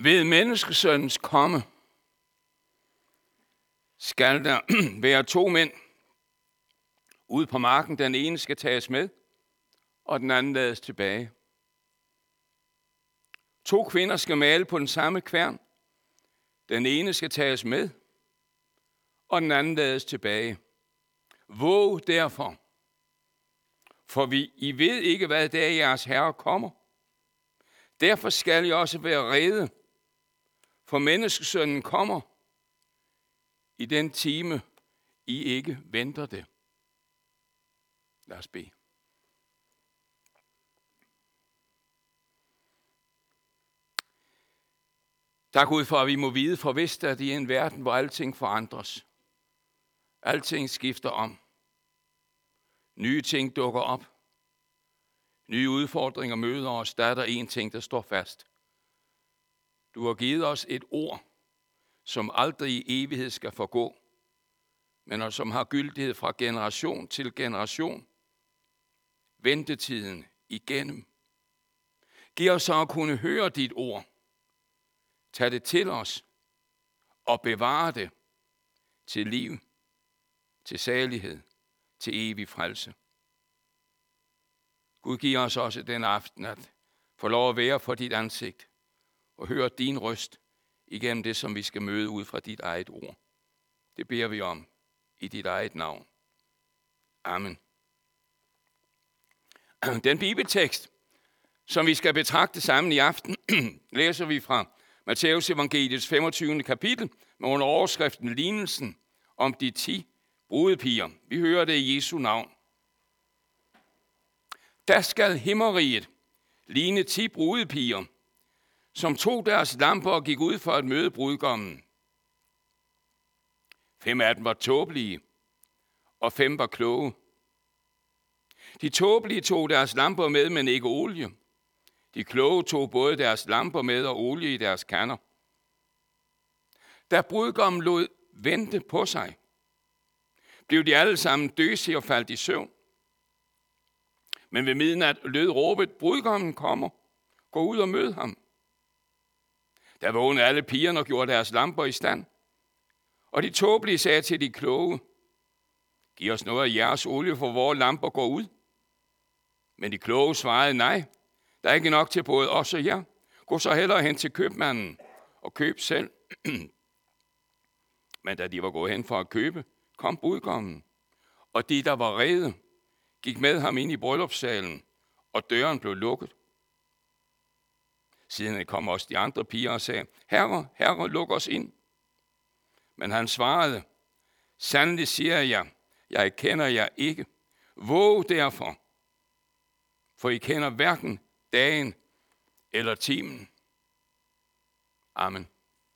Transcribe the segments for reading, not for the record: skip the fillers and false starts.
Ved menneskesønnens komme skal der være 2 mænd ude på marken. Den ene skal tages med, og den anden lades tilbage. 2 kvinder skal male på den samme kværn. Den ene skal tages med, og den anden lades tilbage. Våg derfor, for I ved ikke, hvad dag jeres Herre kommer. Derfor skal I også være rede, for menneskesønnen kommer i den time, I ikke venter det. Lad os bede. Tak Gud for, at vi må vide for vist, at i en verden, hvor alting forandres. Alting skifter om. Nye ting dukker op. Nye udfordringer møder os. Der er der en ting, der står fast. Du har givet os et ord, som aldrig i evighed skal forgå, men som har gyldighed fra generation til generation. Ventetiden igennem. Giv os så at kunne høre dit ord. Tag det til os og bevare det til liv, til salighed, til evig frelse. Gud giver os også den aften at få lov at være for dit ansigt og høre din røst igennem det, som vi skal møde ud fra dit eget ord. Det beder vi om i dit eget navn. Amen. Den bibeltekst, som vi skal betragte sammen i aften, læser vi fra Matthæus evangeliets 25. kapitel med under overskriften Lignelsen om de 10 brudepiger. Vi hører det i Jesu navn. Der skal himmeriget ligne 10 brudepiger, som tog deres lamper og gik ud for at møde brudgommen. 5 af dem var tåbelige, og 5 var kloge. De tåbelige tog deres lamper med, men ikke olie. De kloge tog både deres lamper med og olie i deres kander. Da brudgommen lod vente på sig, blev de alle sammen døsige og faldt i søvn. Men ved midnat lød råbet, brudgommen kommer, gå ud og mød ham. Der vågnede alle pigerne og gjorde deres lamper i stand. Og de tåbelige sagde til de kloge, giv os noget af jeres olie, for vores lamper går ud. Men de kloge svarede, nej, der er ikke nok til både os og jer. Gå så hellere hen til købmanden og køb selv. Men da de var gået hen for at købe, kom brudgommen. Og de, der var rede, gik med ham ind i bryllupssalen, og døren blev lukket. Siden kom også de andre piger og sagde, herre, luk os ind. Men han svarede, sandelig siger jeg kender jer ikke. Våg derfor, for I kender hverken dagen eller timen. Amen.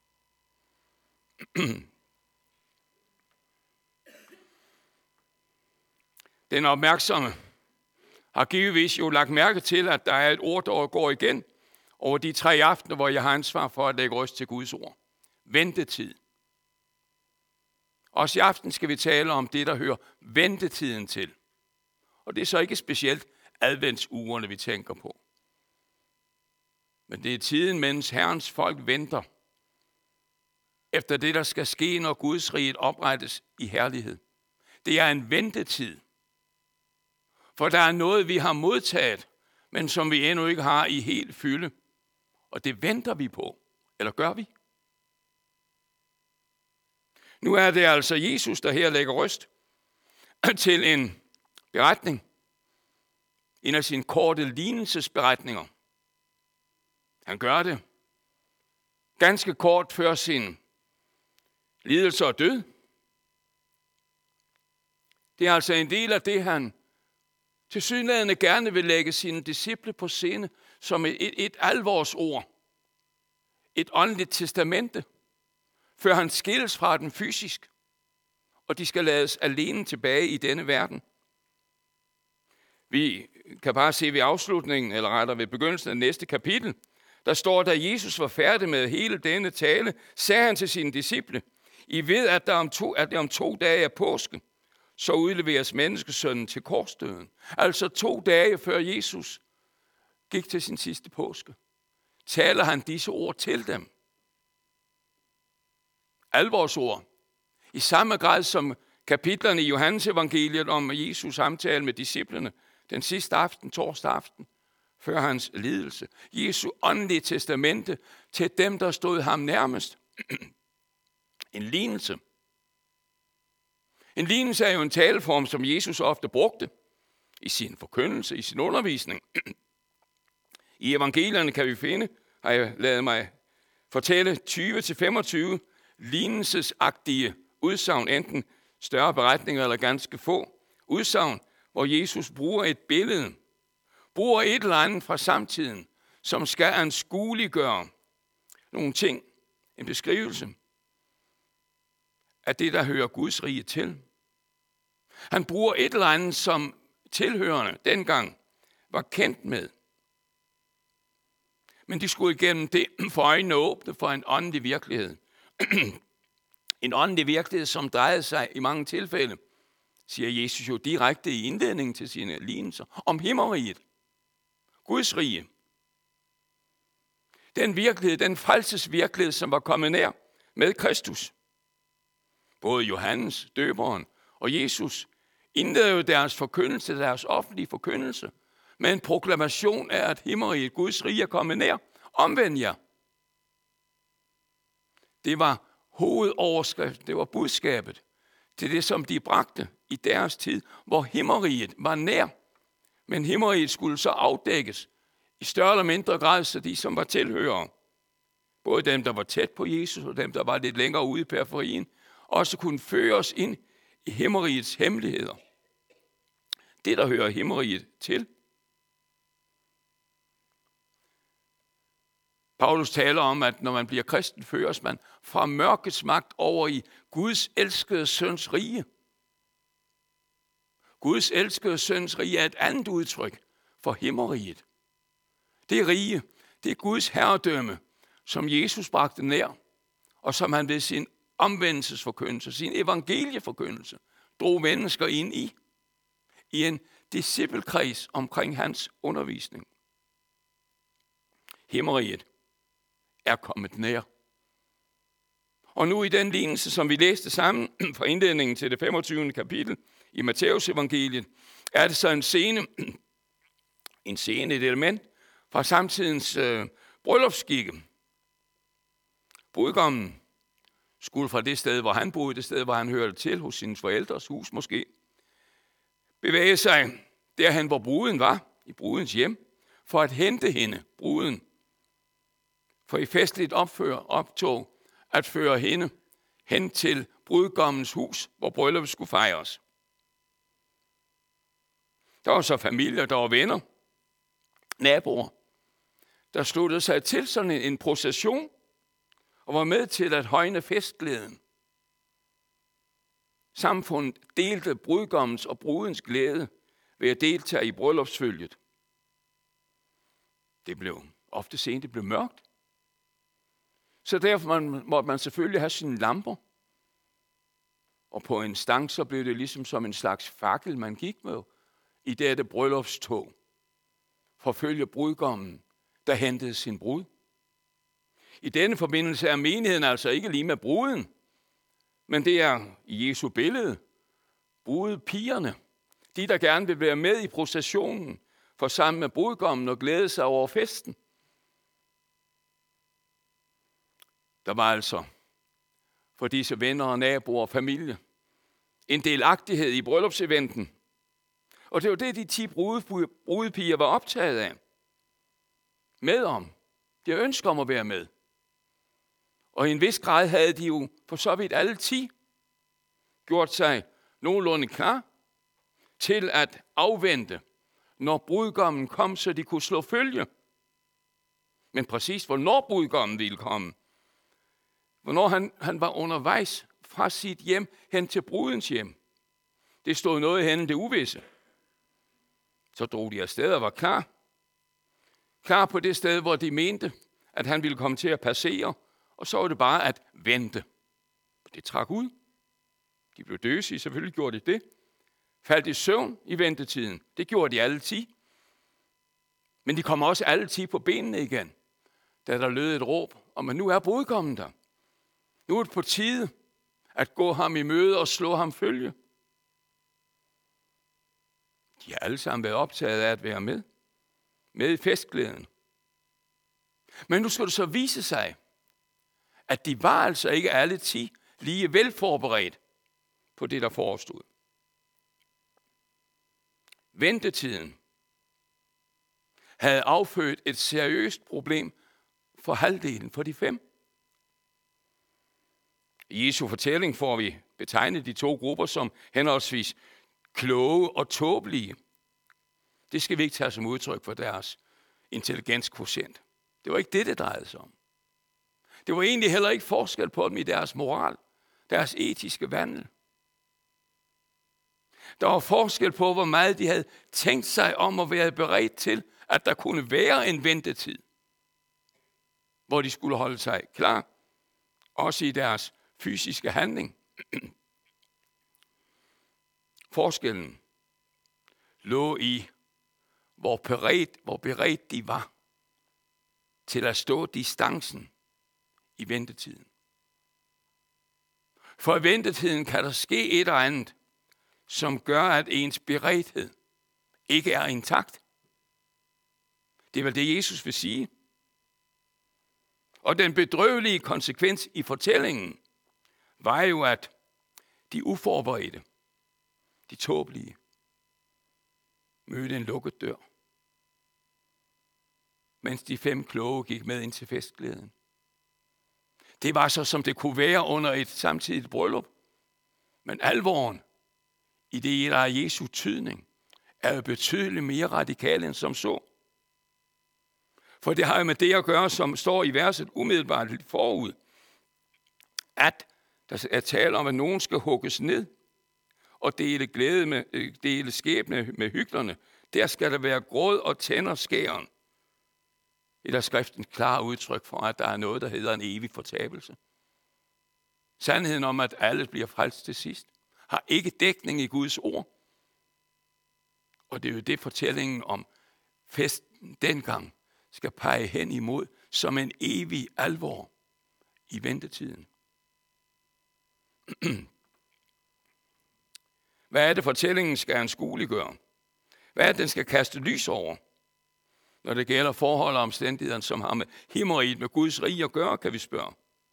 Den opmærksomme har givetvis jo lagt mærke til, at der er et ord, der går igen over de 3 aftener, hvor jeg har ansvar for at lægge røst til Guds ord. Ventetid. Også i aften skal vi tale om det, der hører ventetiden til. Og det er så ikke specielt adventsugerne, vi tænker på. Men det er tiden, mens Herrens folk venter efter det, der skal ske, når Guds rige oprettes i herlighed. Det er en ventetid. For der er noget, vi har modtaget, men som vi endnu ikke har i helt fylde. Og det venter vi på. Eller gør vi? Nu er det altså Jesus, der her lægger røst til en beretning. En af sine korte lignelsesberetninger. Han gør det ganske kort før sin lidelse og død. Det er altså en del af det, han tilsyneladende gerne vil lægge sine disciple på scene som et alvorsord. Et åndeligt testamente, før han skilles fra den fysisk, og de skal lades alene tilbage i denne verden. Vi kan bare se ved afslutningen, eller rettere ved begyndelsen af næste kapitel, der står, da Jesus var færdig med hele denne tale, sagde han til sine disciple, I ved, at det om 2 dage er påske, så udleveres menneskesønnen til korsdøden. Altså 2 dage før Jesus gik til sin sidste påske, taler han disse ord til dem. alvorsord. I samme grad som kapitlerne i Johannes evangeliet om Jesus samtale med disciplene den sidste aften, torsdag aften, før hans lidelse. Jesu åndelige testamente til dem, der stod ham nærmest. En lignelse. En lignelse er jo en taleform, som Jesus ofte brugte i sin forkyndelse, i sin undervisning. I evangelierne kan vi finde, har jeg ladet mig fortælle, 20-25 lignelsesagtige udsagn, enten større beretninger eller ganske få udsagn, hvor Jesus bruger et billede, bruger et eller andet fra samtiden, som skal anskueliggøre nogle ting, en beskrivelse af det, der hører Guds rige til. Han bruger et eller andet, som tilhørende dengang var kendt med. Men de skulle igennem det for øjnene åbne for en åndelig virkelighed. En åndelig virkelighed, som drejede sig i mange tilfælde, siger Jesus jo direkte i indledningen til sine lignelser, om himmeriget, Guds rige. Den virkelighed, den frelsesvirkelighed, som var kommet nær med Kristus. Både Johannes, døberen og Jesus indleder jo deres forkyndelse, deres offentlige forkyndelse, med en proklamation af, at himmeriget, Guds rige, er kommet nær. Omvend jer. Det var hovedoverskriften, det var budskabet til det, som de bragte i deres tid, hvor himmeriget var nær. Men himmeriget skulle så afdækkes i større eller mindre grad, så de, som var tilhørere, både dem, der var tæt på Jesus, og dem, der var lidt længere ude i periferien, også kunne føre os ind i himmerigets hemmeligheder. Det, der hører himmeriget til. Paulus taler om, at når man bliver kristen, føres man fra mørkets magt over i Guds elskede søns rige. Guds elskede søns rige er et andet udtryk for himmeriget. Det rige, det er Guds herredømme, som Jesus bragte nær, og som han ved sin omvendelsesforkyndelse, sin evangelieforkyndelse, drog mennesker ind i en disciplekreds omkring hans undervisning. Himmeriget er kommet nær. Og nu i den lignelse, som vi læste sammen fra indledningen til det 25. kapitel i Matthæus evangeliet, er det så en scene, et element fra samtidens bryllupsskikke. Brudgommen skulle fra det sted, hvor han boede, det sted, hvor han hørte til, hos sine forældres hus måske, bevæge sig derhen, hvor bruden var, i brudens hjem, for at hente hende, bruden. For i festligt optog at føre hende hen til brudgommens hus, hvor brylluppet skulle fejres. Der var så familier, der var venner, naboer, der sluttede sig til sådan en procession og var med til at højne festglæden. Samfundet delte brudgommens og brudens glæde ved at deltage i bryllupsfølget. Det blev ofte sent, det blev mørkt. Så derfor måtte man selvfølgelig have sine lamper. Og på en stang, så blev det ligesom som en slags fakkel, man gik med i dette bryllupstog. Forfølge brudgommen, der hentede sin brud. I denne forbindelse er menigheden altså ikke lige med bruden, men det er i Jesu billede brudepigerne. De, der gerne vil være med i processionen, for sammen med brudgommen og glæde sig over festen. Der var altså for disse venner og naboer og familie en delagtighed i bryllupseventen. Og det var det, de 10 brudepiger var optaget af. Med om. De ønsker om at være med. Og i en vis grad havde de jo for så vidt alle 10 gjort sig nogenlunde klar til at afvente, når brudgommen kom, så de kunne slå følge. Men præcis hvornår brudgommen ville komme, hvornår han var undervejs fra sit hjem hen til brudens hjem, det stod noget hen det uvisse. Så drog de afsted og var klar. Klar på det sted, hvor de mente, at han ville komme til at passere, og så var det bare at vente. Det trak ud. De blev døsige, selvfølgelig gjorde de det. Faldt i søvn i ventetiden. Det gjorde de alle 10. Men de kom også alle 10 på benene igen, da der lød et råb om, at nu er brudgommen der. Nu er det på tide at gå ham i møde og slå ham følge. De har alle sammen været optaget af at være med i festglæden. Men nu skal det så vise sig, at de var altså ikke alle 10 lige velforberedt på det, der forestod. Ventetiden havde affødt et seriøst problem for halvdelen, for de 5. I Jesu fortælling får vi betegnet de 2 grupper som henholdsvis kloge og tåbelige. Det skal vi ikke tage som udtryk for deres intelligenskvotient. Det var ikke det drejede sig om. Det var egentlig heller ikke forskel på dem i deres moral, deres etiske vandel. Der var forskel på, hvor meget de havde tænkt sig om at være beredt til, at der kunne være en ventetid, hvor de skulle holde sig klar, også i deres fysiske handling. Forskellen lå i, hvor beredt de var til at stå distancen i ventetiden. For i ventetiden kan der ske et eller andet, som gør, at ens beredthed ikke er intakt. Det er vel det, Jesus vil sige. Og den bedrøvelige konsekvens i fortællingen var jo, at de uforberedte, de tåbelige, mødte en lukket dør, mens de 5 kloge gik med ind til festglæden. Det var så, som det kunne være under et samtidigt bryllup. Men alvoren i det, der er Jesu tydning, er jo betydeligt mere radikal end som så. For det har jo med det at gøre, som står i verset umiddelbart lidt forud, at der er tale om, at nogen skal hugges ned og dele skæbne med hyklerne. Der skal der være gråd og tænder skæren. Det er skriften klar udtryk for, at der er noget, der hedder en evig fortabelse. Sandheden om, at alle bliver frelst til sidst, har ikke dækning i Guds ord. Og det er jo det, fortællingen om festen dengang skal pege hen imod, som en evig alvor i ventetiden. Hvad er det, fortællingen skal anskueliggøre? Hvad er det, den skal kaste lys over? Når det gælder forhold og omstændigheder, som har med himmeriget, med Guds rige at gøre, kan vi spørge.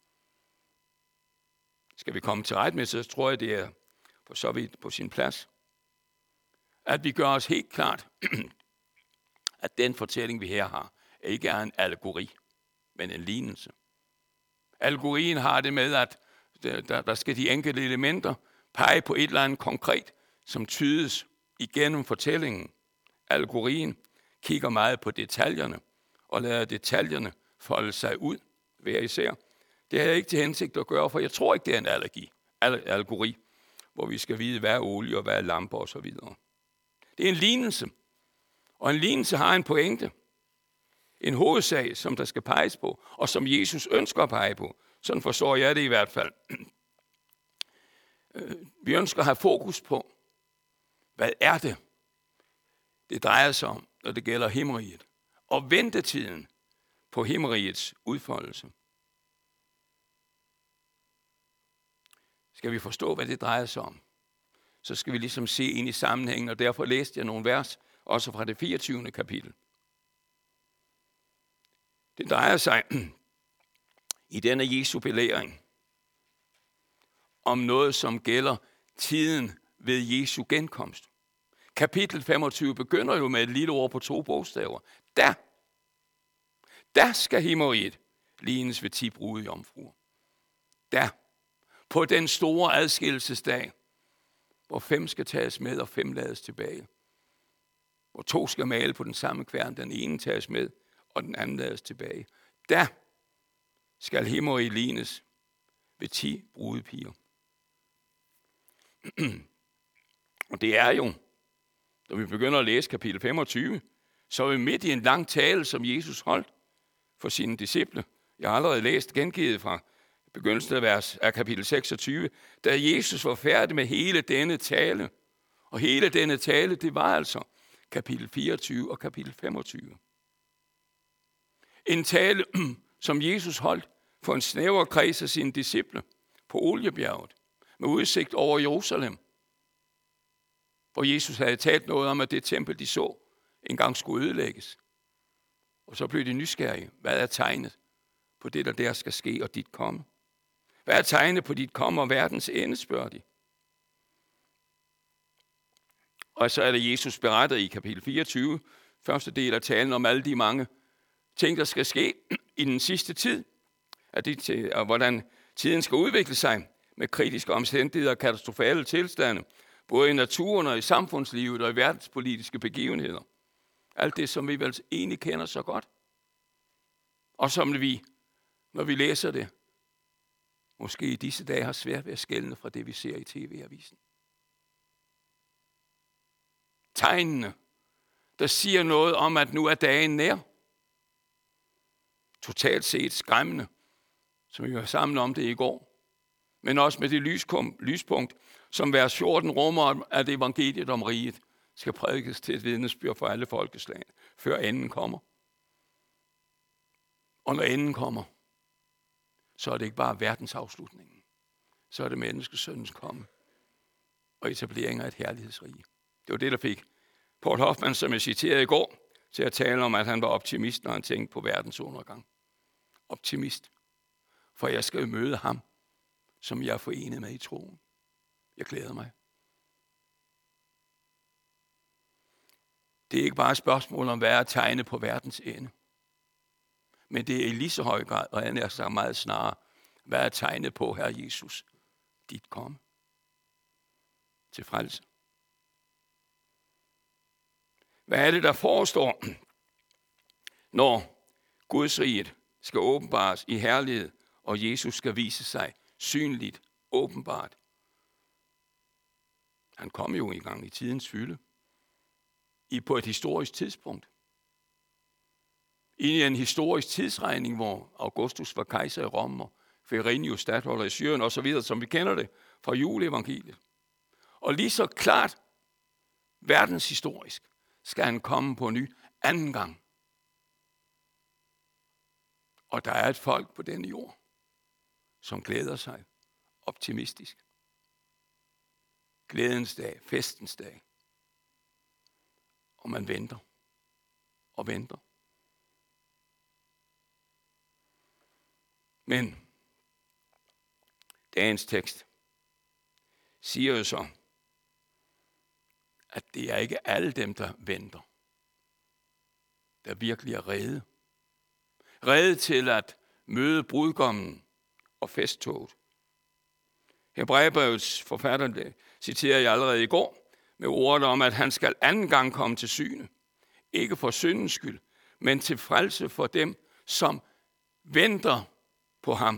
Skal vi komme til ret med, så tror jeg, det er for så vidt på sin plads. At vi gør os helt klart, at den fortælling, vi her har, ikke er en allegori, men en lignelse. Allegorien har det med, at der skal de enkelte elementer pege på et eller andet konkret, som tydes igennem fortællingen. Allegorien kigger meget på detaljerne, og lader detaljerne folde sig ud hver især. Det har jeg ikke til hensigt at gøre, for jeg tror ikke, det er en allegori, hvor vi skal vide, hvad er olie og hvad er lamper osv. Det er en lignelse, og en lignelse har en pointe. En hovedsag, som der skal peges på, og som Jesus ønsker at pege på. Sådan forstår jeg det i hvert fald. Vi ønsker at have fokus på, hvad er det, det drejer sig om, når det gælder himmeriget, og ventetiden på himmerigets udfoldelse. Skal vi forstå, hvad det drejer sig om, så skal vi ligesom se ind i sammenhængen, og derfor læste jeg nogle vers, også fra det 24. kapitel. Det drejer sig i denne Jesu belæring om noget, som gælder tiden ved Jesu genkomst. Kapitel 25 begynder jo med et lille ord på 2 bogstaver. Der skal himmeriget lignes ved 10 brudejomfruer. Der. På den store adskillelsesdag, hvor 5 skal tages med og 5 lades tilbage. Hvor 2 skal male på den samme kværn, den ene tages med, og den anden lades tilbage. Der skal himmeriget lignes ved 10 brudepiger. Og det er jo, når vi begynder at læse kapitel 25, så er vi midt i en lang tale, som Jesus holdt for sine disciple. Jeg har allerede læst gengivet fra begyndelsen af kapitel 26, da Jesus var færdig med hele denne tale. Og hele denne tale, det var altså kapitel 24 og kapitel 25. En tale, som Jesus holdt for en snæver kreds af sine disciple på Oliebjerget med udsigt over Jerusalem, hvor Jesus havde talt noget om, at det tempel, de så, engang skulle ødelægges. Og så blev de nysgerrige. Hvad er tegnet på det, der skal ske, og dit komme? Hvad er tegnet på dit komme og verdens ende, spørger de. Og så er det Jesus beretter i kapitel 24, første del af talen om alle de mange ting, der skal ske i den sidste tid, og hvordan tiden skal udvikle sig med kritiske omstændigheder og katastrofale tilstande, både i naturen og i samfundslivet og i verdenspolitiske begivenheder. Alt det, som vi vel egentlig kender så godt. Og som vi, når vi læser det, måske i disse dage har svært ved at skelne fra det, vi ser i TV-avisen. Tegnene, der siger noget om, at nu er dagen nær. Totalt set skræmmende, som vi var sammen om det i går. Men også med det lyspunkt, som vers 14 rummer, at evangeliet om riget skal prædikes til et vidnesbyrd for alle folkeslag, før enden kommer. Og når enden kommer, så er det ikke bare verdensafslutningen. Så er det menneskesøndens komme og etablering af et herlighedsrige. Det var det, der fik Paul Hoffmann, som jeg citerede i går, til at tale om, at han var optimist, når han tænkte på verdens undergang. Optimist. For jeg skal møde ham, som jeg er forenet med i troen. Jeg glæder mig. Det er ikke bare et spørgsmål om, hvad er tegnet på verdens ende. Men det er i lige så høj grad, og han er sagt meget snarere, hvad er tegnet på, Herre Jesus, dit komme til frelse. Hvad er det, der forestår, når Guds riget skal åbenbares i herlighed, og Jesus skal vise sig synligt, åbenbart? Han kom jo engang i tidens fylde, på et historisk tidspunkt. I en historisk tidsregning, hvor Augustus var kejser i Rom, og Quirinius statholder i Syrien og så videre, som vi kender det fra juleevangeliet. Og lige så klart verdenshistorisk skal han komme på ny anden gang. Og der er et folk på denne jord, som glæder sig optimistisk. Glædens dag, festens dag. Og man venter og venter. Men dagens tekst siger jo så, at det er ikke alle dem, der venter, der virkelig er rede. Rede til at møde brudgommen og festtoget. Hebræerbrevets forfatter, det citerer jeg allerede i går, med ordet om, at han skal anden gang komme til syne. Ikke for syndens skyld, men til frelse for dem, som venter på ham.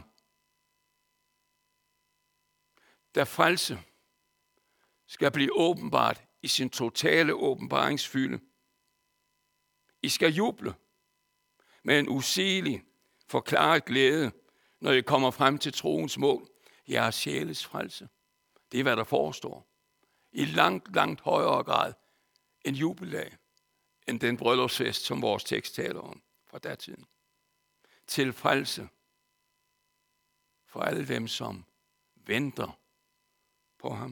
Da frelse skal blive åbenbart i sin totale åbenbaringsfylde. I skal juble med en usigelig, forklaret glæde, når I kommer frem til troens mål. Jeres sjæles frelse. Det er, hvad der forestår. I langt, langt højere grad en jubeldag, end den bryllupsfest, som vores tekst taler om fra datiden. Til frelse for alle dem, som venter på ham.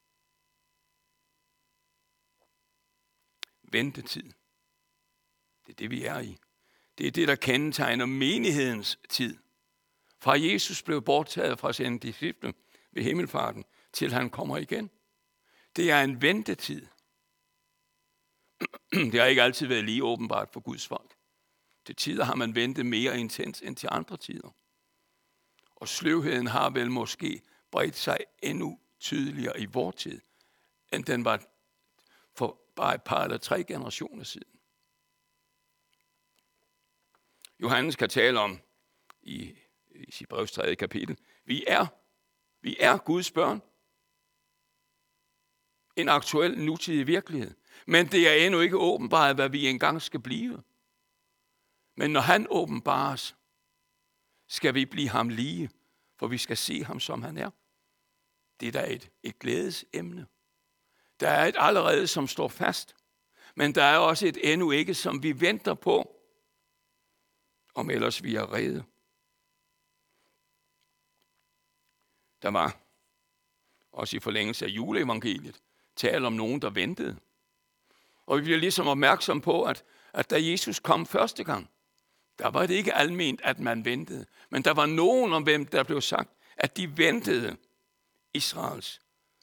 Ventetid. Det er det, vi er i. Det er det, der kendetegner menighedens tid. Fra Jesus blev borttaget fra sine disciple ved himmelfarten, til han kommer igen. Det er en ventetid. Det har ikke altid været lige åbenbart for Guds folk. Til tider har man ventet mere intens end til andre tider. Og sløvheden har vel måske bredt sig endnu tydeligere i vor tid, end den var for bare et par eller 3 generationer siden. Johannes kan tale om i sit brevs 3. kapitel. Vi er Guds børn. En aktuel nutidig virkelighed. Men det er endnu ikke åbenbart, hvad vi engang skal blive. Men når han åbenbares, skal vi blive ham lige, for vi skal se ham, som han er. Det er da et glædesemne. Der er et allerede, som står fast. Men der er også et endnu ikke, som vi venter på, om ellers vi er rede. Der var, også i forlængelse af juleevangeliet, tale om nogen, der ventede. Og vi bliver ligesom opmærksom på, at da Jesus kom første gang, der var det ikke alment, at man ventede. Men der var nogen, om hvem der blev sagt, at de ventede Israels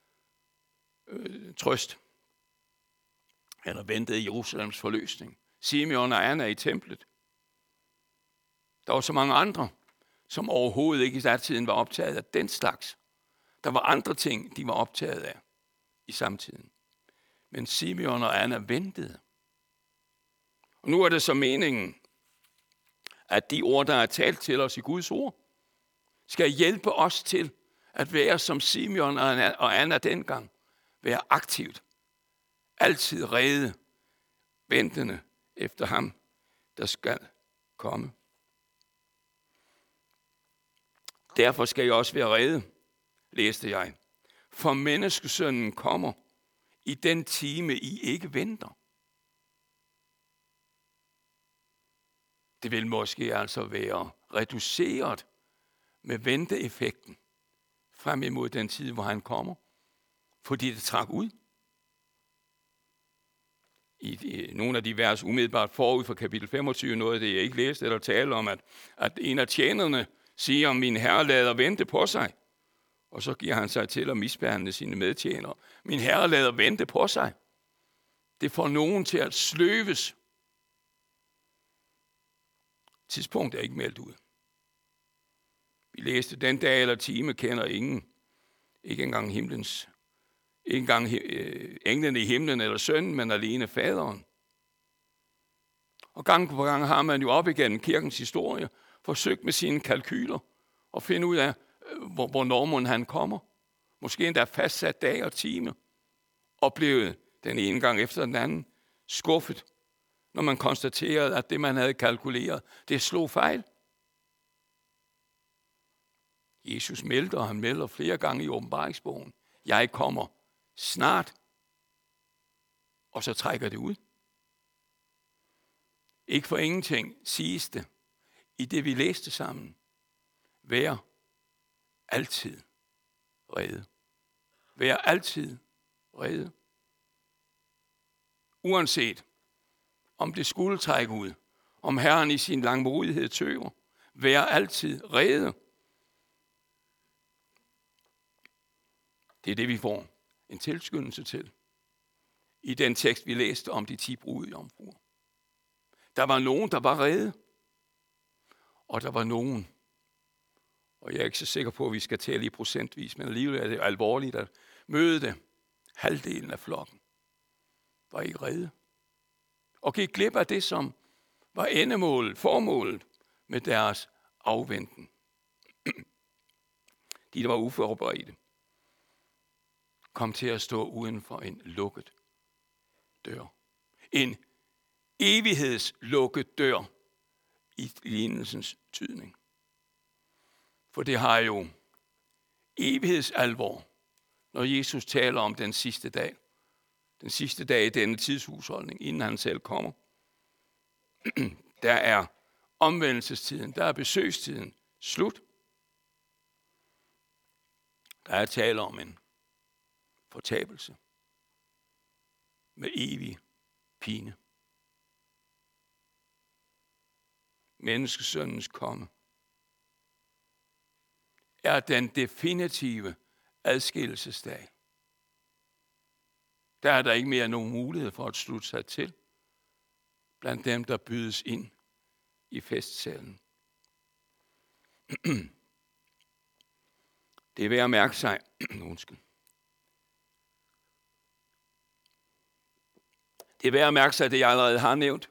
trøst. Eller ventede Jerusalems forløsning. Simeon og Anna i templet. Der var så mange andre, som overhovedet ikke i datiden var optaget af den slags. Der var andre ting, de var optaget af i samtiden. Men Simeon og Anna ventede. Og nu er det så meningen, at de ord, der er talt til os i Guds ord, skal hjælpe os til at være som Simeon og Anna dengang. Være aktivt. Altid rede, ventende efter ham, der skal komme. Derfor skal jeg også være rede, læste jeg. For menneskesønnen kommer i den time, I ikke venter. Det vil måske altså være reduceret med venteeffekten frem imod den tid, hvor han kommer, fordi det trak ud. I nogle af de vers umiddelbart forud for kapitel 25, noget af det, jeg ikke læste eller taler om, at en af tjenerne siger, om min herre lader vente på sig. Og så giver han sig til at misbehandle sine medtjenere. Min herre lader vente på sig. Det får nogen til at sløves. Tidspunkt er ikke meldt ud. Vi læste, den dag eller time kender ingen. Ikke engang himlens. Ikke engang englene i himlen eller sønnen, men alene faderen. Og gang på gang har man jo op igennem kirkens historie forsøgt med sine kalkyler at finde ud af, hvornår han kommer. Måske endda fastsat dag og time. Oplevet den ene gang efter den anden skuffet, når man konstaterede, at det, man havde kalkuleret, det slog fejl. Jesus melder, og han melder flere gange i åbenbaringsbogen. Jeg kommer snart. Og så trækker det ud. Ikke for ingenting siges det i det, vi læste sammen. Vær altid rede. Vær altid rede. Uanset om det skulle trække ud, om Herren i sin langmodighed tøver, vær altid rede. Det er det, vi får en tilskyndelse til i den tekst, vi læste om de 10 brudjomfruer. Der var nogen, der var rede, og der var nogen, og jeg er ikke så sikker på, at vi skal tælle i procentvis, men alligevel er det alvorligt at møde det. Halvdelen af flokken var ikke rede. Og gik glip af det, som var endemålet, formålet med deres afventen. De, der var uforberedte, kom til at stå uden for en lukket dør. En evighedslukket dør i lignelsens tydning. For det har jo evighedsalvor, når Jesus taler om den sidste dag. Den sidste dag i denne tidshusholdning, inden han selv kommer. Der er omvendelsestiden, der er besøgstiden slut. Der er tale om en fortabelse med evig pine. Menneskesønnens komme er den definitive adskillelsesdag. Der er der ikke mere nogen mulighed for at slutte sig til blandt dem, der bydes ind i festsalen. Det er værd at mærke sig. Det er værd at mærke sig, det jeg allerede har nævnt.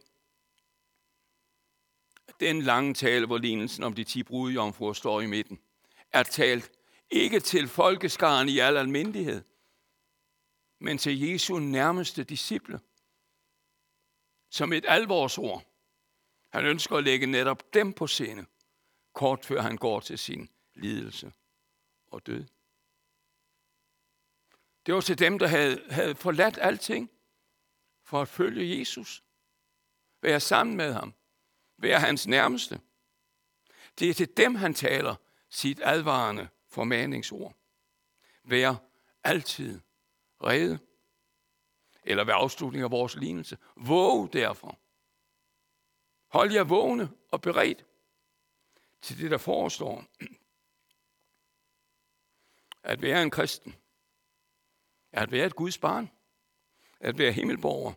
Den lange tale, hvor lignelsen om de 10 brudjomfruer står i midten, er talt ikke til folkeskaren i al almindelighed, men til Jesu nærmeste disciple. Som et alvorsord. Han ønsker at lægge netop dem på sinde, kort før han går til sin lidelse og død. Det var til dem, der havde forladt alting for at følge Jesus. Være sammen med ham. Være hans nærmeste. Det er til dem, han taler sit advarende formaningsord. Vær altid rede. Eller ved afslutning af vores lignelse. Våg derfor. Hold jer vågne og beredt til det, der forestår. At være en kristen. At være et Guds barn. At være himmelborger.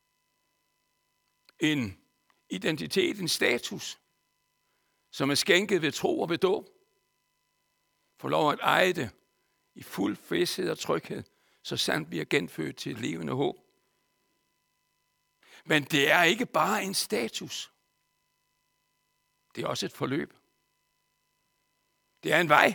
En identitet, en status, som er skænket ved tro og ved dåb. Få lov at eje det i fuld fæsthed og tryghed, så sandt vi er genfødt til et levende håb. Men det er ikke bare en status. Det er også et forløb. Det er en vej.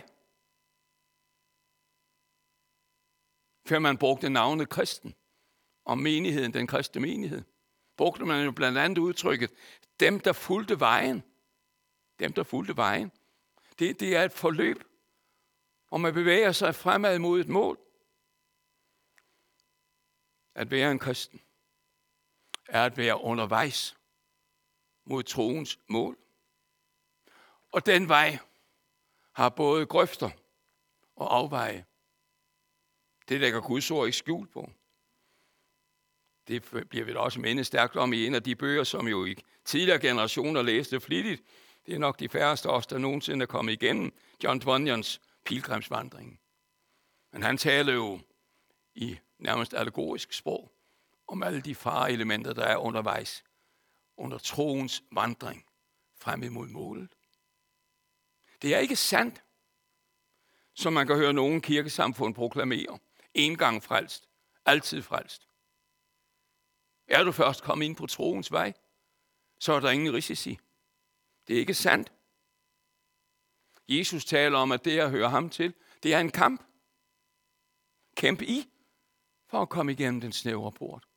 Før man brugte navnet kristen om menigheden, den kristne menighed, brugte man jo blandt andet udtrykket, dem der fulgte vejen. Dem der fulgte vejen. Det er et forløb, hvor man bevæger sig fremad mod et mål. At være en kristen er at være undervejs mod troens mål. Og den vej har både grøfter og afveje. Det lægger Guds ord ikke skjul på. Det bliver vi da også mindet stærkt om i en af de bøger, som jo i tidligere generationer læste flittigt. Det er nok de færreste af os, der nogensinde er kommet igennem John Bunyans Pilgrimsvandring. Men han taler jo i nærmest allegorisk sprog om alle de fareelementer, der er undervejs under troens vandring frem imod målet. Det er ikke sandt, som man kan høre nogen kirkesamfund proklamere. En gang frelst, altid frelst. Er du først kommet ind på troens vej, så er der ingen risici. Det er ikke sandt. Jesus taler om, at det at høre ham til, det er en kamp. Kæmp i for at komme igennem den snævre port.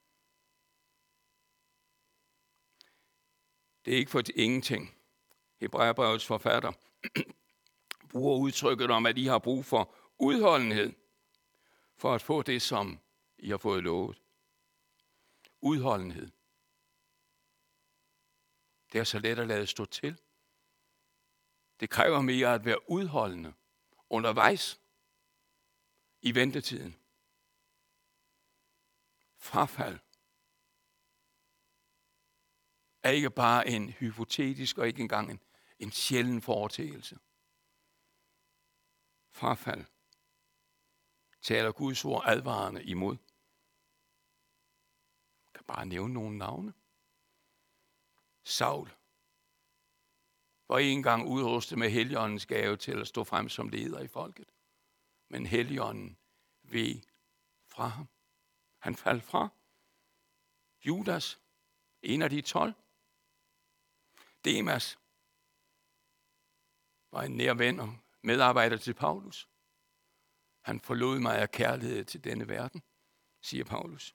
Det er ikke for ingenting. Hebræerbrevets forfatter bruger udtrykket om, at I har brug for udholdenhed for at få det, som I har fået lovet. Udholdenhed. Det er så let at lade stå til. Det kræver mere at være udholdende undervejs i ventetiden. Frafald er ikke bare en hypotetisk og ikke engang en sjælden foreteelse. Frafald taler Guds ord advarende imod. Jeg kan bare nævne nogle navne. Saul var en gang udrustet med Helligåndens gave til at stå frem som leder i folket. Men Helligånden veg fra ham. Han faldt fra. Judas, en af de 12. Demas var en nær ven og medarbejder til Paulus. Han forlod mig af kærlighed til denne verden, siger Paulus.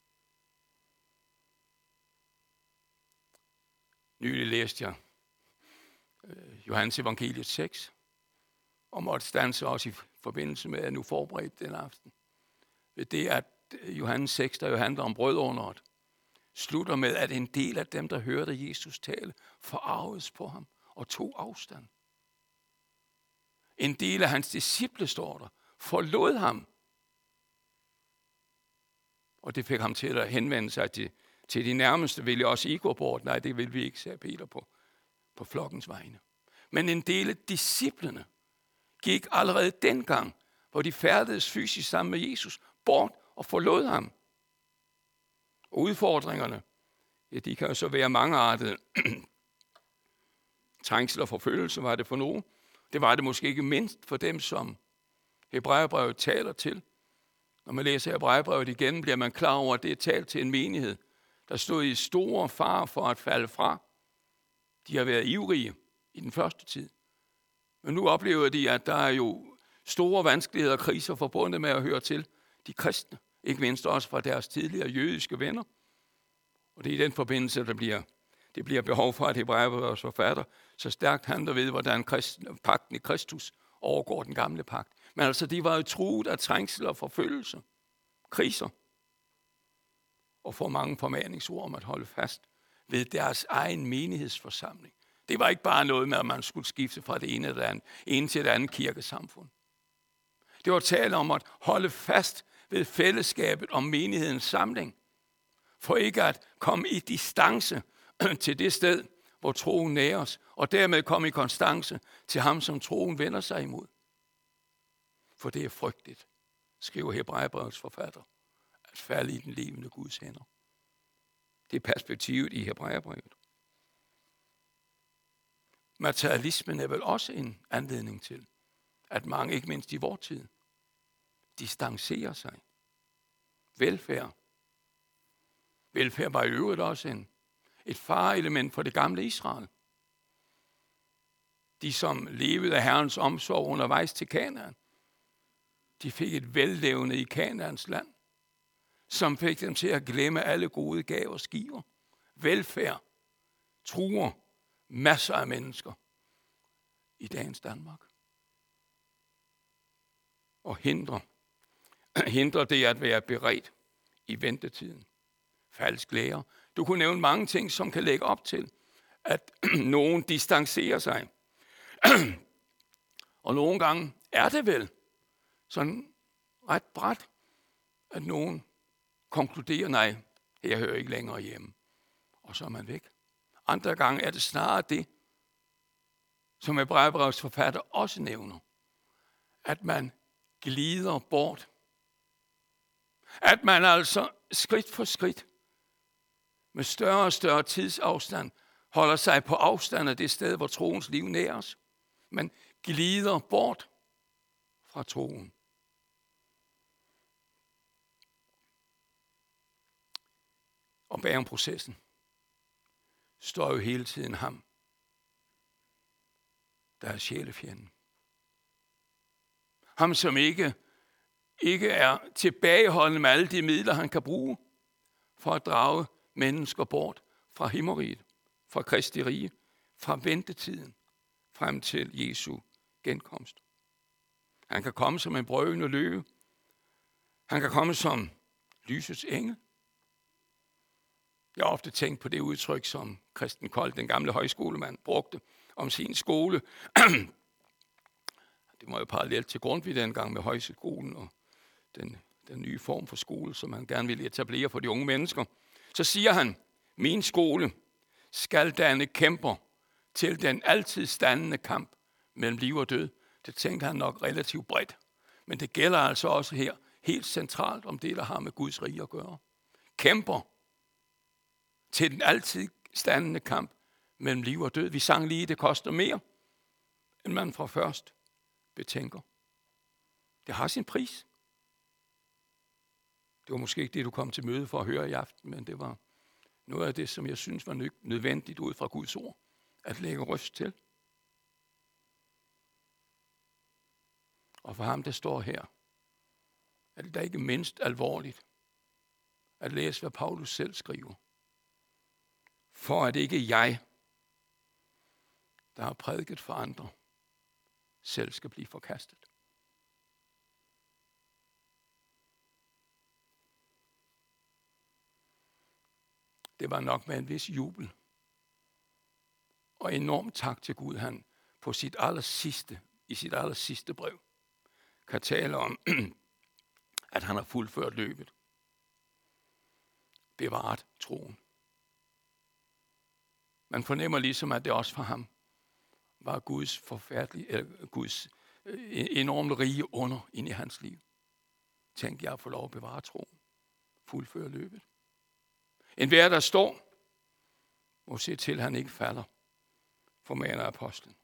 Nylig læste jeg Johannes evangeliet 6, og måtte standse også i forbindelse med, at jeg nu forberedt den aften. Ved det, at Johannes 6, der jo handler om brødunderet, slutter med, at en del af dem, der hørte Jesus tale, forarvedes på ham og tog afstand. En del af hans disciple, står der, forlod ham. Og det fik ham til at henvende sig til de nærmeste. Vil jeg også I gå bort? Nej, det vil vi ikke, sagde Peter på flokkens vegne. Men en del af disciplene gik allerede dengang, hvor de færdedes fysisk sammen med Jesus, bort og forlod ham. Og udfordringerne, ja, de kan jo så være mangeartede. Trængsel og forfølgelse var det for nogen. Det var det måske ikke mindst for dem, som Hebræerbrevet taler til. Når man læser Hebræerbrevet igen, bliver man klar over, at det er talt til en menighed, der stod i store fare for at falde fra. De har været ivrige i den første tid. Men nu oplever de, at der er jo store vanskeligheder og kriser forbundet med at høre til de kristne. Ikke mindst også fra deres tidligere jødiske venner. Og det er i den forbindelse, det bliver behov for, at Hebræerbrevets forfatter så stærkt handler ved, hvordan pagten i Kristus overgår den gamle pagt. Men altså, de var jo truet af trængsel og forfølgelse, kriser, og får mange formaningsord om at holde fast ved deres egen menighedsforsamling. Det var ikke bare noget med, at man skulle skifte fra det ene til det andet kirkesamfund. Det var tale om at holde fast ved fællesskabet om menighedens samling, for ikke at komme i distance til det sted, hvor troen næres, og dermed komme i konstance til ham, som troen vender sig imod. For det er frygteligt, skriver Hebræerbrevets forfatter, at falde i den levende Guds hænder. Det er perspektivet i Hebræerbrevet. Materialismen er vel også en anledning til, at mange, ikke mindst i vor tid, distancerer sig. Velfærd. Velfærd var i øvrigt også et fareelement for det gamle Israel. De, som levede af Herrens omsorg undervejs til Kanaan, de fik et vellevende i Kanaans land, som fik dem til at glemme alle gode gaver skiver. Velfærd truer masser af mennesker i dagens Danmark. Og hindrer det at være beredt i ventetiden. Falsk lære. Du kunne nævne mange ting, som kan lægge op til, at nogen distancerer sig. Og nogle gange er det vel sådan ret brat, at nogen konkluderer, nej, jeg hører ikke længere hjemme. Og så er man væk. Andre gange er det snarere det, som Hebræerbrevets forfatter også nævner, at man glider bort. At man altså skridt for skridt, med større og større tidsafstand, holder sig på afstand af det sted, hvor troens liv næres. Man glider bort fra troen. Og bag om processen står jo hele tiden ham, der er sjælefjenden. Ham, som ikke er tilbageholdende med alle de midler, han kan bruge for at drage mennesker bort fra himmeriget, fra Kristi rige, fra ventetiden frem til Jesu genkomst. Han kan komme som en brølende løve. Han kan komme som lysets engel. Jeg har ofte tænkt på det udtryk, som Christen Kold, den gamle højskolemand, brugte om sin skole. Det var jo parallelt til Grundtvig dengang med højskolen og den nye form for skole, som han gerne ville etablere for de unge mennesker. Så siger han, min skole skal danne kæmper til den altid standende kamp mellem liv og død. Det tænker han nok relativt bredt. Men det gælder altså også her helt centralt om det, der har med Guds rige at gøre. Kæmper til den altid standende kamp mellem liv og død. Vi sang lige, det koster mere, end man fra først betænker. Det har sin pris. Det var måske ikke det, du kom til møde for at høre i aften, men det var noget af det, som jeg synes var nødvendigt ud fra Guds ord, at lægge røst til. Og for ham, der står her, er det da ikke mindst alvorligt at læse, hvad Paulus selv skriver. For at ikke jeg, der har prædiket for andre, selv skal blive forkastet. Det var nok med en vis jubel og enorm tak til Gud, han på i sit allersidste brev kan tale om, at han har fuldført løbet. Bevaret troen. Man fornemmer ligesom, at det også for ham var Guds enormt rige under ind i hans liv. Tænk, jeg får lov at bevare troen. Fuldføre løbet. En hver, der står, må se til, at han ikke falder, formaner apostlen.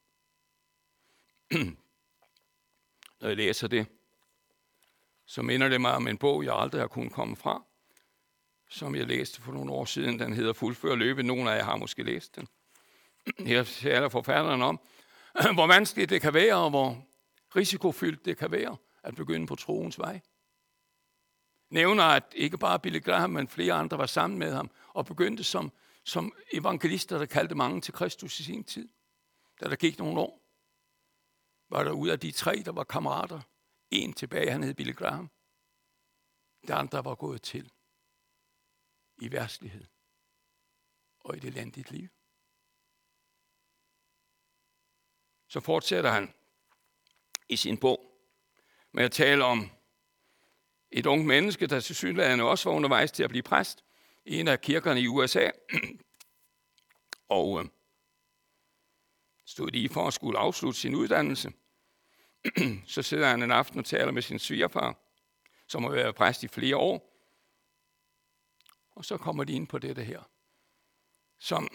Når jeg læser det, så minder det mig om en bog, jeg aldrig har kunnet komme fra, som jeg læste for nogle år siden. Den hedder Fuldfør løbet. Nogle af jer har måske læst den. Her taler forfatteren om, hvor vanskeligt det kan være, og hvor risikofyldt det kan være at begynde på troens vej. Nævner, at ikke bare Billy Graham, men flere andre var sammen med ham, og begyndte som evangelister, der kaldte mange til Kristus i sin tid. Da der gik nogle år, var der ud af de 3, der var kammerater, en tilbage, han hed Billy Graham. De andre var gået til i verdslighed og i et elendigt liv. Så fortsætter han i sin bog Men jeg taler om et ungt menneske, der tilsyneladende også var undervejs til at blive præst i en af kirkerne i USA. Og stod lige for at skulle afslutte sin uddannelse. Så sidder han en aften og taler med sin svigerfar, som har været præst i flere år. Og så kommer de ind på dette her, som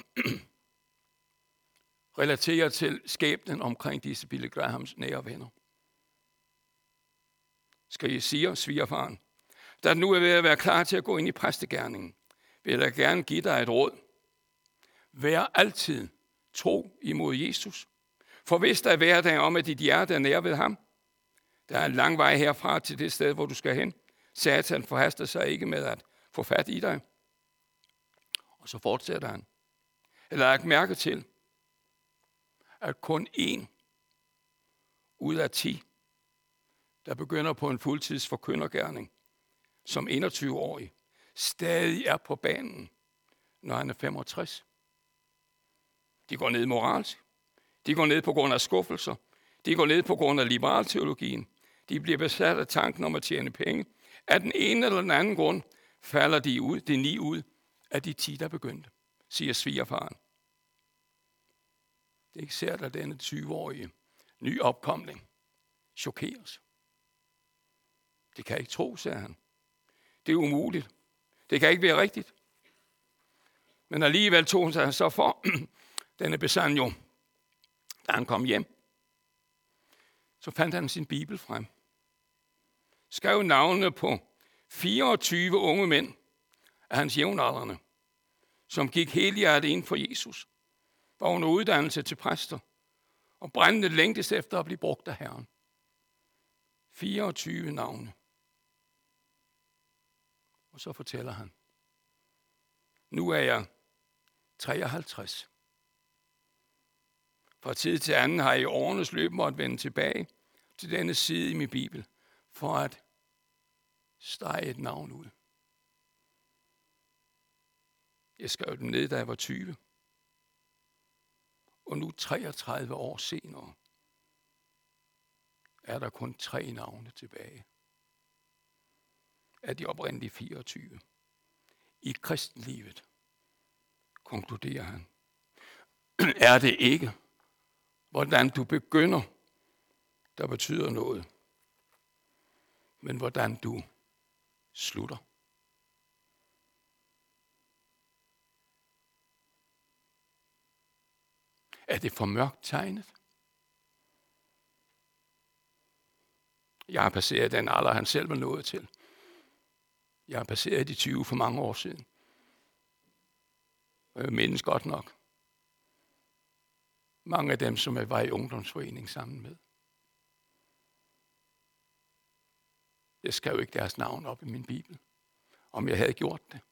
relaterer til skæbnen omkring disse Billy Grahams nære venner. Skal I sige, svigerfaren, da du nu er ved at være klar til at gå ind i præstegærningen, vil jeg gerne give dig et råd. Vær altid tro imod Jesus. Forvis dig hver dag om, at dit hjerte er nær ved ham. Der er en lang vej herfra til det sted, hvor du skal hen. Satan forhaster sig ikke med at få fat i dig. Og så fortsætter han. Eller lad mærke til, at kun 1 ud af 10, der begynder på en fuldtids forkyndergerning som 21-årig, stadig er på banen, når han er 65. De går ned moralsk. De går ned på grund af skuffelser. De går ned på grund af liberalteologien. De bliver besat af tanken om at tjene penge. Af den ene eller den anden grund falder de 9 ud af de 10, der begyndte, siger svigerfaren. Det er ikke sært, at denne 20-årige nyopkomling chokeres. Det kan jeg ikke tro, sagde han. Det er umuligt. Det kan ikke være rigtigt. Men alligevel tog han sig så for denne Besanjo. Da han kom hjem, så fandt han sin bibel frem. Skrev navnene på 24 unge mænd af hans jævnaldrende, som gik helhjertet ind for Jesus, var under uddannelse til præster, og brændende længtes efter at blive brugt af Herren. 24 navne. Og så fortæller han, nu er jeg 53. Fra tid til anden har jeg i årenes løb måtte vende tilbage til denne side i min bibel, for at strege et navn ud. Jeg skrev dem ned, da jeg var 20. Og nu 33 år senere, er der kun 3 navne tilbage af de oprindelige 24. I kristenlivet, konkluderer han, er det ikke, hvordan du begynder, der betyder noget, men hvordan du slutter. Er det for mørkt tegnet? Jeg har passeret den alder, han selv var nået til. Jeg har passeret de 20 for mange år siden. Og jeg mindes godt nok mange af dem, som jeg var i ungdomsforening sammen med. Jeg skrev ikke deres navn op i min bibel. Om jeg havde gjort det,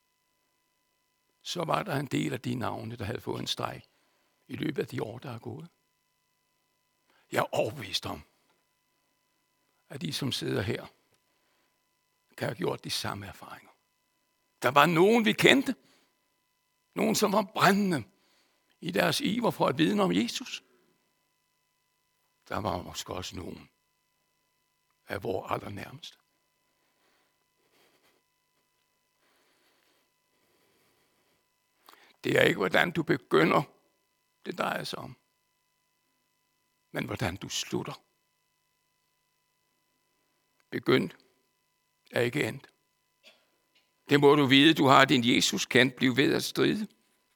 så var der en del af de navne, der havde fået en streg i løbet af de år, der er gået. Jeg er overbevist om, at de, som sidder her, kan have gjort de samme erfaringer. Der var nogen, vi kendte. Nogen, som var brændende i deres iver for at vidne om Jesus. Der var måske også nogen af vores allernærmeste. Det er ikke, hvordan du begynder, det drejer sig om, men hvordan du slutter. Begyndt er ikke endt. Det må du vide, du har din Jesus kendt, bliv ved at stride.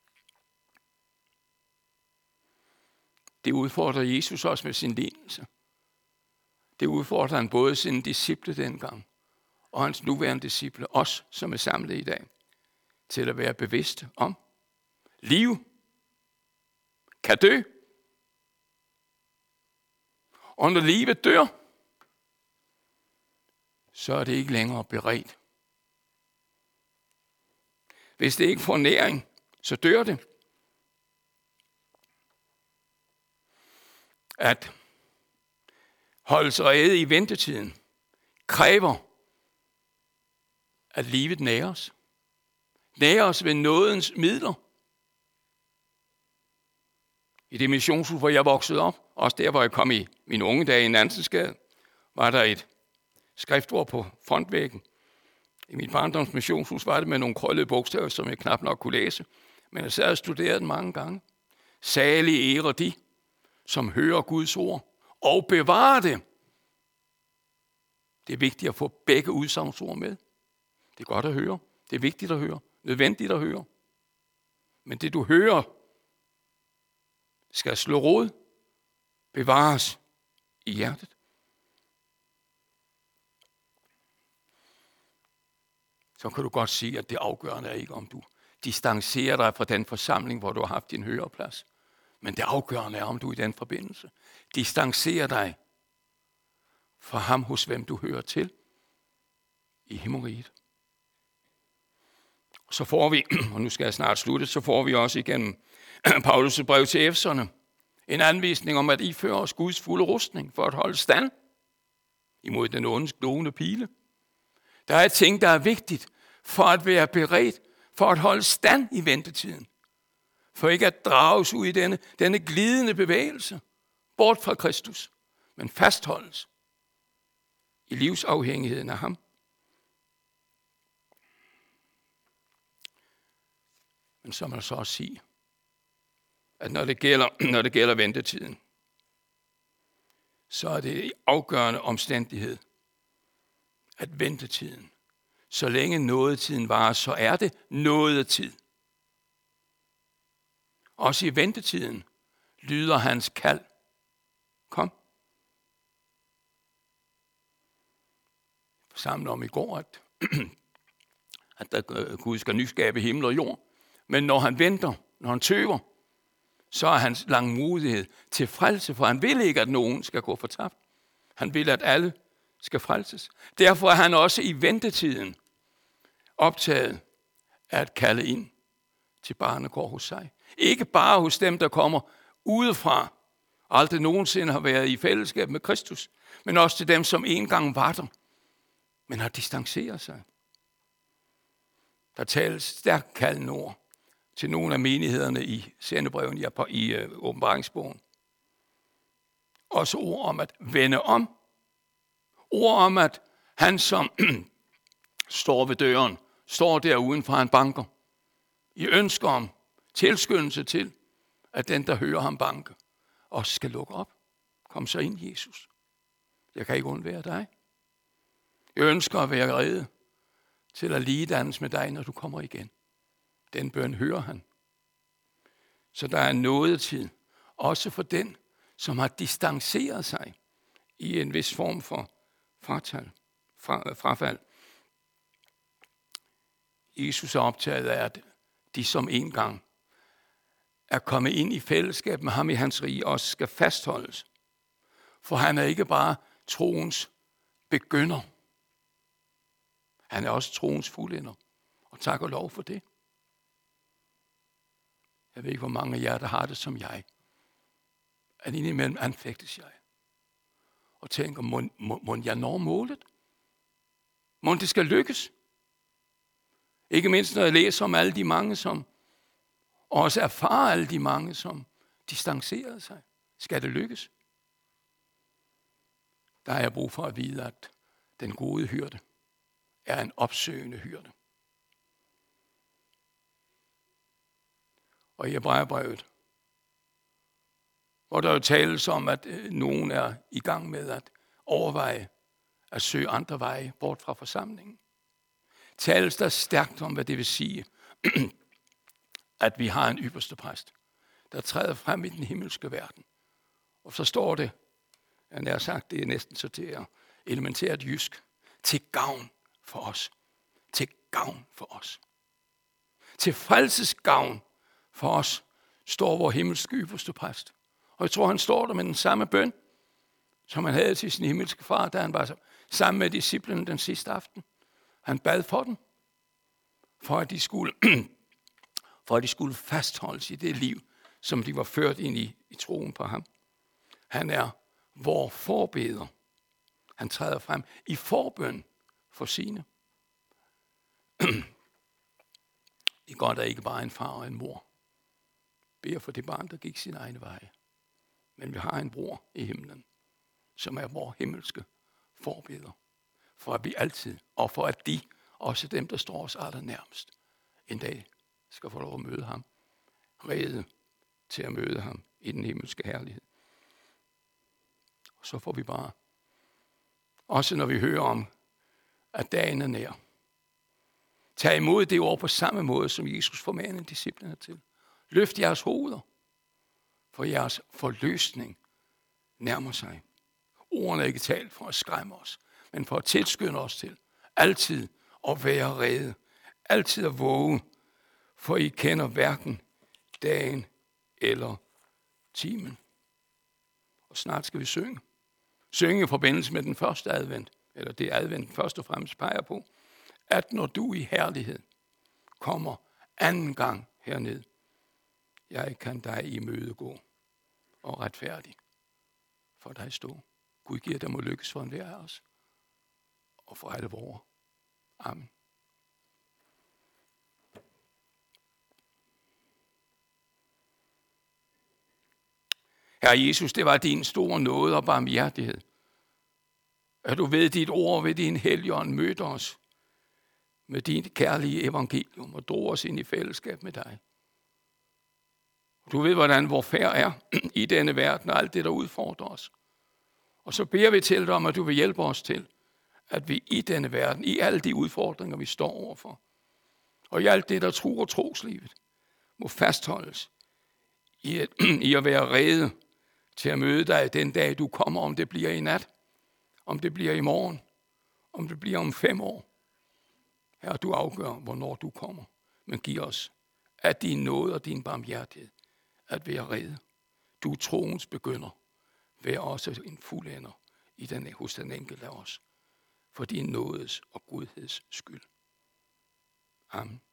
Det udfordrer Jesus også med sin lignelse. Det udfordrer han både sine disciple dengang, og hans nuværende disciple, os som er samlet i dag, til at være bevidste om liv kan dø. Og når livet dør, så er det ikke længere beredt. Hvis det ikke får næring, så dør det. At holde sig rede i ventetiden kræver, at livet næres. Næres ved nådens midler. I det missionshus, hvor jeg voksede op, også der, hvor jeg kom i mine unge dage i Nansensgade, var der et skriftord på frontvæggen. I mit barndoms missionshus var det med nogle krøllede bogstaver, som jeg knap nok kunne læse. Men jeg sad og studerede den mange gange. Salige ære de, som hører Guds ord og bevarer det. Det er vigtigt at få begge udsagnsord med. Det er godt at høre. Det er vigtigt at høre. Nødvendigt at høre. Men det du hører, skal slå rod, bevares i hjertet. Så kan du godt sige, at det afgørende er ikke, om du distancerer dig fra den forsamling, hvor du har haft din høreplads. Men det afgørende er, om du i den forbindelse distancerer dig fra ham, hos hvem du hører til i himmeriget. Så får vi, og nu skal jeg snart slutte, så får vi også igennem Paulus' brev til Efeserne en anvisning om at iføre os Guds fulde rustning for at holde stand imod den onde glående pile. Der er ting, der er vigtigt for at være beredt, for at holde stand i ventetiden. For ikke at drages ud i denne glidende bevægelse, bort fra Kristus, men fastholdes i livsafhængigheden af ham. Men så må jeg så også sige, at når det gælder ventetiden, så er det en afgørende omstændighed, at ventetiden, så længe nådetiden varer, så er det nådetid. Også i ventetiden lyder hans kald. Kom. Sammen om i går, at Gud skal nyskabe himmel og jord. Men når han venter, når han tøver, så er hans langmodighed til frelse, for han vil ikke, at nogen skal gå fortabt. Han vil, at alle skal frelses. Derfor er han også i ventetiden optaget af at kalde ind til barnekår hos sig. Ikke bare hos dem, der kommer udefra, aldrig nogensinde har været i fællesskab med Kristus, men også til dem, som engang var der, men har distanceret sig. Der tales stærkt kaldende ord til nogle af menighederne i sendebrevene i åbenbaringsbogen. Også ord om at vende om. Ord om, at han, som står ved døren, står der udenfor, han banker. I ønsker om tilskyndelse til, at den, der hører ham banke, også skal lukke op. Kom så ind, Jesus. Jeg kan ikke undvære dig. Jeg ønsker at være rede til at ligedannes med dig, når du kommer igen. Den bøn hører han. Så der er nådetid, også for den, som har distanceret sig i en vis form for frafald. Jesus er optaget af, at de, som engang er kommet ind i fællesskab med ham i hans rige, også skal fastholdes. For han er ikke bare troens begynder. Han er også troens fuldender. Og tak og lov for det. Jeg ved ikke, hvor mange af jer, der har det som jeg. At indimellem anfægtes jeg. Og tænker, må jeg når målet? Må det skal lykkes? Ikke mindst, når jeg læser om alle de mange, som også erfarer alle de mange, som distancerer sig. Skal det lykkes? Der er jeg brug for at vide, at den gode hyrde er en opsøgende hyrde. Og i Hebræerbrevet, hvor der jo tales om, at nogen er i gang med at overveje at søge andre veje bort fra forsamlingen, tales der stærkt om, hvad det vil sige, at vi har en ypperste præst, der træder frem i den himmelske verden. Og så står det, jeg nær sagt, det er næsten så til at elementært jysk, til gavn for os. Til gavn for os. Til frelses gavn for os står vor himmelske ypperste præst. Og jeg tror, han står der med den samme bøn, som han havde til sin himmelske far, da han var sammen med disciplene den sidste aften. Han bad for dem, for at de skulle fastholdes i det liv, som de var ført ind i troen på ham. Han er vor forbeder. Han træder frem i forbøn for sine. Det er godt, at ikke bare en far og en mor beder for det barn, der gik sin egen vej. Men vi har en bror i himlen, som er vor himmelske forbilleder. For at vi altid, og for at de, også dem, der står os allernærmest, en dag skal få lov at møde ham. Rede til at møde ham i den himmelske herlighed. Og så får vi bare, også når vi hører om, at dagen er nær, tag imod det ord på samme måde, som Jesus formanede disciplene til. Løft jeres hoveder, for jeres forløsning nærmer sig. Ordene er ikke talt for at skræmme os, men for at tilskynde os til altid at være rede, altid at våge, for I kender hverken dagen eller timen. Og snart skal vi synge. Synge i forbindelse med den første advent, eller det advent først og fremmest peger på, at når du i herlighed kommer anden gang herned, jeg kan dig imødegå og retfærdig for dig stå. Gud giver dig må lykkes for enhver af os og for alle vore. Amen. Herre Jesus, det var din store nåde og barmhjertighed, at du ved dit ord, ved din Helligånd mødte os med din kærlige evangelium og drog os ind i fællesskab med dig. Du ved, hvordan vor færd er i denne verden og alt det, der udfordrer os. Og så beder vi til dig om, at du vil hjælpe os til, at vi i denne verden, i alle de udfordringer, vi står overfor, og i alt det, der truer troslivet, må fastholdes i at være rede til at møde dig den dag, du kommer, om det bliver i nat, om det bliver i morgen, om det bliver om 5 år. Herre, du afgør, hvornår du kommer, men giv os af din nåde og din barmhjertighed at være rede. Du troens begynder, vær også en fuldender hos den enkelte af os, for din nådes og godheds skyld. Amen.